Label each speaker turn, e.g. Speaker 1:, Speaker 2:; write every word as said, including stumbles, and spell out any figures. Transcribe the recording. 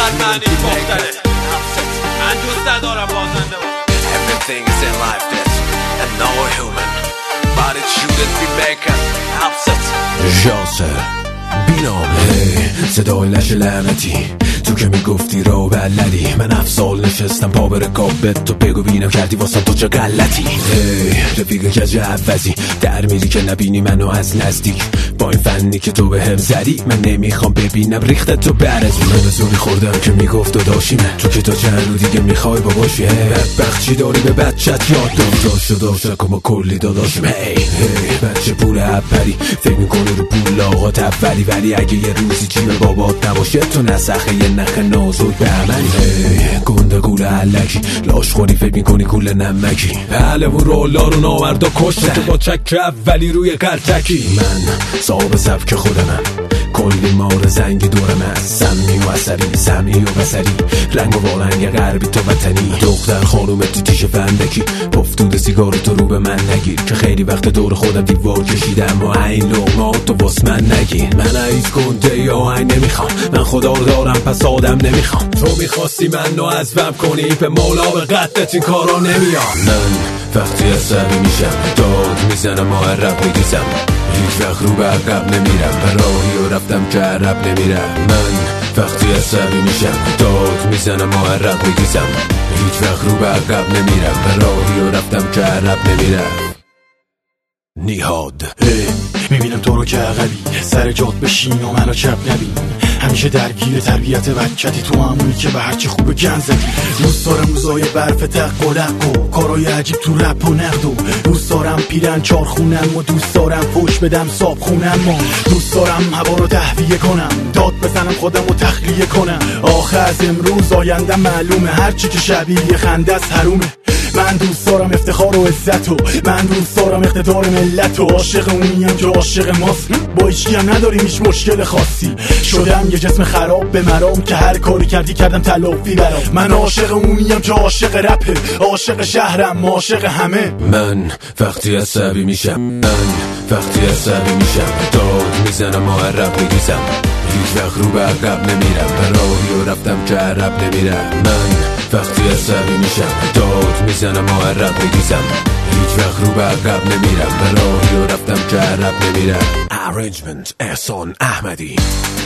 Speaker 1: چقدر معنی مختلف. من دوست ندارم بازنده باشه.
Speaker 2: Everything is in life this and no human but it shouldn't be making upset.
Speaker 3: جاسر بینامه صدای لش لعنتی تو که میگفتی رو بلدی. من افسال نشستم پا به رکابت تو بگو بینم کردی واسم تو چه غلطی. رفیق کج عوضی در میری که نبینی منو از نزدیک با این فنی که تو به هم زدی. من نمیخوام ببینم ریختت تو برزی. من به زوری خوردم که میگفت داداشیمه تو که تا چند رو دیگه میخوای باباشی. بدبخت چی داری به بچت یاد داد داشت و داشت کما کلی داداشیم. هی هی بچه پول عبری فکر میکنی رو پول لاغات اولی ولی اگه یه روزی جیب بابات نباشه تو نسخه یه نخ نازوی به عملی. گنده گول علکی لاش خوری فکر میکنی گول نمکی. علم و رولا رو ناوردا کشته تو با چک اولی روی قرتکی. من صاحب سبک خودمم کلی مار زنگی دورم از سمی و عصبی سمی و بسری رنگ و وارنگ غربی تو وطنی. دختر خانوم تو تیش فندکی پفتود سیگار تو رو به من نگیر که خیلی وقت دور خودم دیوار کشیدم و این لغمات تو واس من نگیر. من عیز کنده یا این نمیخوام من خدا رو دارم پس آدم نمیخوام. تو میخواستی منو از وب کنی به مولا به قدت این کارا نمیام. من وقتی عصبی میشم داد میزنم معرب میریزم هیچ وقت رو به عقب نمیرم به راهی و رفتم که عرب نمیرم. من وقتی عصبی میشم داد میزنم معرب میریزم هیچ وقت رو به عقب نمیرم به راهی و رفتم که عرب نمیرم. نیهاد
Speaker 4: میبینم تو رو که عقبی سر جات بشین و منو چپ نبین. همیشه درگیر تربیت بچتی تو همونی که به هرچی خوبه گن زدی. دوست دارم روزای برف تق و لق و کارای عجیب تو رپ و نقد و دوست دارم پیرن چار خونم و دوست دارم فوش بدم صاب خونم و دوست دارم هوا رو تهویه کنم داد بزنم خودم رو تخلیه کنم. آخه از امروز آیندم معلومه هرچی که شبیه خنده است حرومه. من دوست دارم افتخار و عزت و من دوست دارم اقتدار ملت و عاشق اونیم که عاشق ماست. با هیچکی هم نداریم هیچ مشکل خاصی. شدم یه جسم خراب به مرام که هر کاری کردی کردم تلافی برام. من عاشق اونیم که عاشق رپه عاشق شهرم عاشق همه.
Speaker 3: من وقتی عصبی میشم من وقتی عصبی میشم داد میزنم معرب میریزم هیچ وقت رو به عقب نمیرم به راهی و رفتم که عرب نمیرم. من وقتی عصبی میشم داد میزنم معرب میریزم هیچ وقت رو به عقب نمیرم به راهی و رفتم که عرب نمیرم. Arrangement احسان احمدی.